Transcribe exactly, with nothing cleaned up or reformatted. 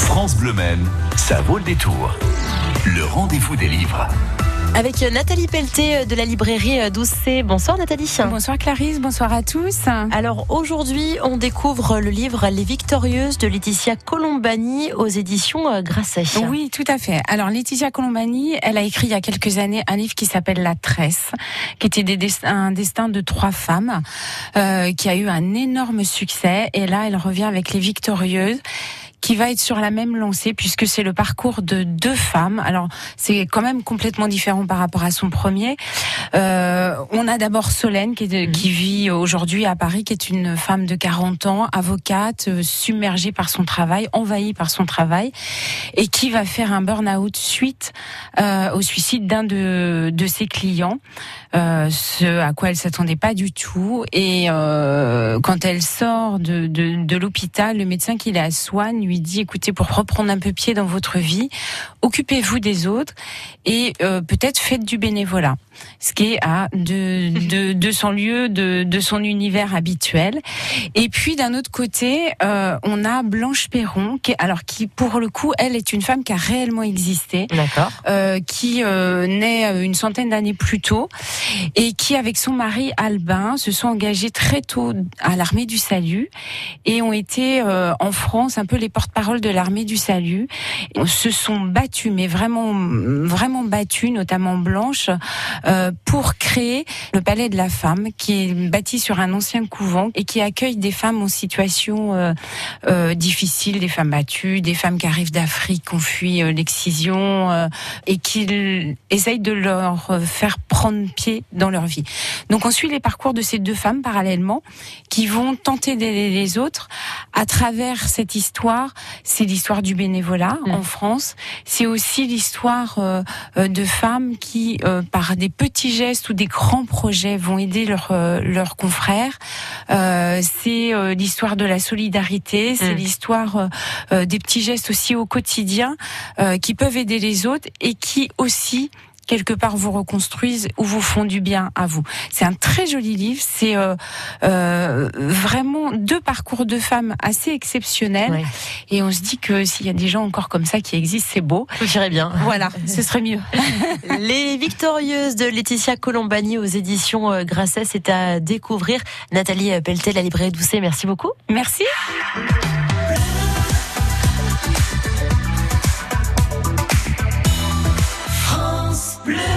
France Bleu Maine, ça vaut le détour. Le rendez-vous des livres. Avec Nathalie Pelleté de la librairie Doucet. Bonsoir Nathalie. Bonsoir Clarisse, bonsoir à tous. Alors aujourd'hui, on découvre le livre Les Victorieuses de Laetitia Colombani aux éditions Grasset. Oui, tout à fait. Alors Laetitia Colombani, elle a écrit il y a quelques années un livre qui s'appelle La Tresse, qui était des dest- un destin de trois femmes, euh, qui a eu un énorme succès. Et là, elle revient avec Les Victorieuses, qui va être sur la même lancée puisque c'est le parcours de deux femmes. Alors c'est quand même complètement différent par rapport à son premier. Euh, on a d'abord Solène qui, est de, qui vit aujourd'hui à Paris, qui est une femme de quarante ans, avocate, euh, submergée par son travail, envahie par son travail, et qui va faire un burn-out suite euh, au suicide d'un de, de ses clients, euh, ce à quoi elle s'attendait pas du tout. Et euh, quand elle sort de, de, de l'hôpital, le médecin qui la soigne lui dit, écoutez, pour reprendre un peu pied dans votre vie, occupez-vous des autres et euh, peut-être faites du bénévolat, ce qui est à de, de, de son lieu, de, de son univers habituel. Et puis d'un autre côté, euh, on a Blanche Perron, qui, alors qui pour le coup, elle est une femme qui a réellement existé, D'accord. Euh, qui euh, naît une centaine d'années plus tôt et qui, avec son mari Albin, se sont engagés très tôt à l'armée du salut et ont été euh, en France un peu les porte-parole de l'armée du salut. Ils se sont battus, mais vraiment, vraiment battus, notamment Blanche, euh, pour créer le Palais de la Femme, qui est bâti sur un ancien couvent et qui accueille des femmes en situation euh, euh, difficile, des femmes battues, des femmes qui arrivent d'Afrique, qui ont fui euh, l'excision euh, et qui essayent de leur faire prendre pied dans leur vie. Donc on suit les parcours de ces deux femmes parallèlement qui vont tenter d'aider les autres à travers cette histoire. C'est l'histoire du bénévolat mmh. en France. C'est aussi l'histoire euh, de femmes qui, euh, par des petits gestes ou des grands projets, vont aider leurs euh, leurs confrères. Euh, c'est euh, l'histoire de la solidarité. C'est mmh. l'histoire euh, des petits gestes aussi au quotidien euh, qui peuvent aider les autres et qui aussi quelque part vous reconstruisent ou vous font du bien à vous. C'est un très joli livre, c'est euh, euh, vraiment deux parcours de femmes assez exceptionnels, ouais. Et on se dit que s'il y a des gens encore comme ça qui existent, c'est beau. Tout irait bien. Voilà, ce serait mieux. Les Victorieuses de Laetitia Colombani aux éditions Grasset, c'est à découvrir. Nathalie Pelleté, la librairie Doucet, merci beaucoup. Merci. Bleu.